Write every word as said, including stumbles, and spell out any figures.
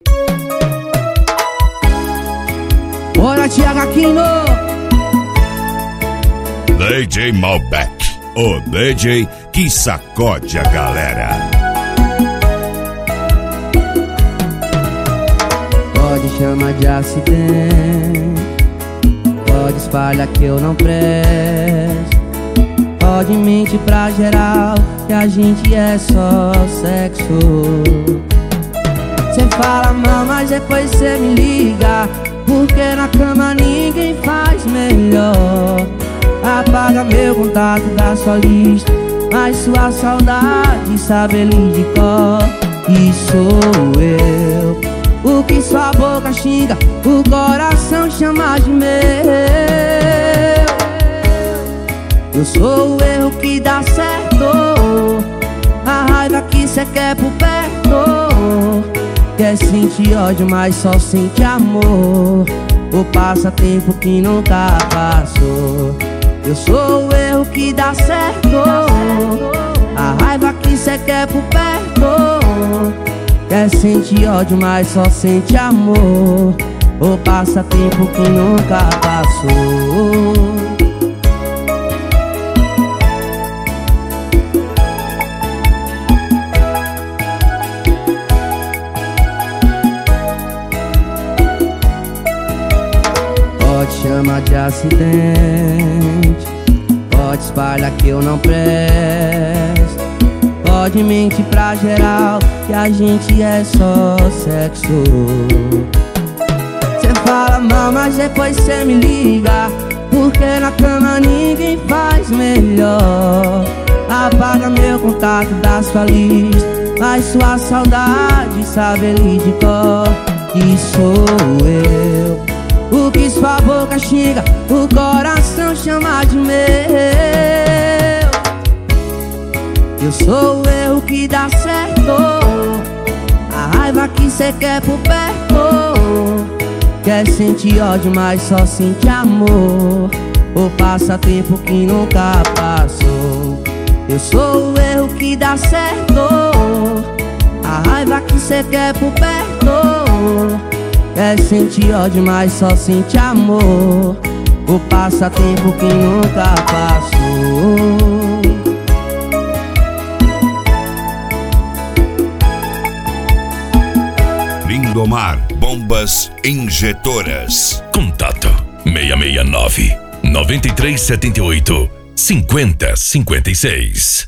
Bora, Tiaguinho! D J Malbec, o D J que sacode a galera. Pode chamar de acidente, pode espalhar que eu não presto, pode mentir pra geral que a gente é só sexo. Cê fala mal, mas depois cê me liga, porque na cama ninguém faz melhor. Apaga meu contato da sua lista, mas sua saudade sabe ele de cor. E sou eu, o que sua boca xinga, o coração chama de meu. Eu sou o erro que dá certo, a raiva que cê quer por perto. Quer sentir ódio, mas só sente amor, o passatempo que nunca passou. Eu sou o erro que dá certo, a raiva que cê quer por perto. Quer sentir ódio, mas só sente amor, o passatempo que nunca passou. Pode chamar de acidente, pode espalhar que eu não presto, pode mentir pra geral que a gente é só sexo. Cê fala mal, mas depois cê me liga, porque na cama ninguém faz melhor. Apaga meu contato da sua lista, mas sua saudade sabe ele de cor. E sou eu, o que sua boca xinga, o coração chama de meu. Eu sou o erro que dá certo, a raiva que cê quer por perto. Quer sentir ódio, mas só sente amor, o passatempo que nunca passou. Eu sou o erro que dá certo, a raiva que cê quer por perto. Quer sentir ódio, mas só sente amor, o passatempo que nunca passou. Lindomar Bombas Injetoras. Contato seis seis nove, nove três sete oito, cinco zero cinco seis.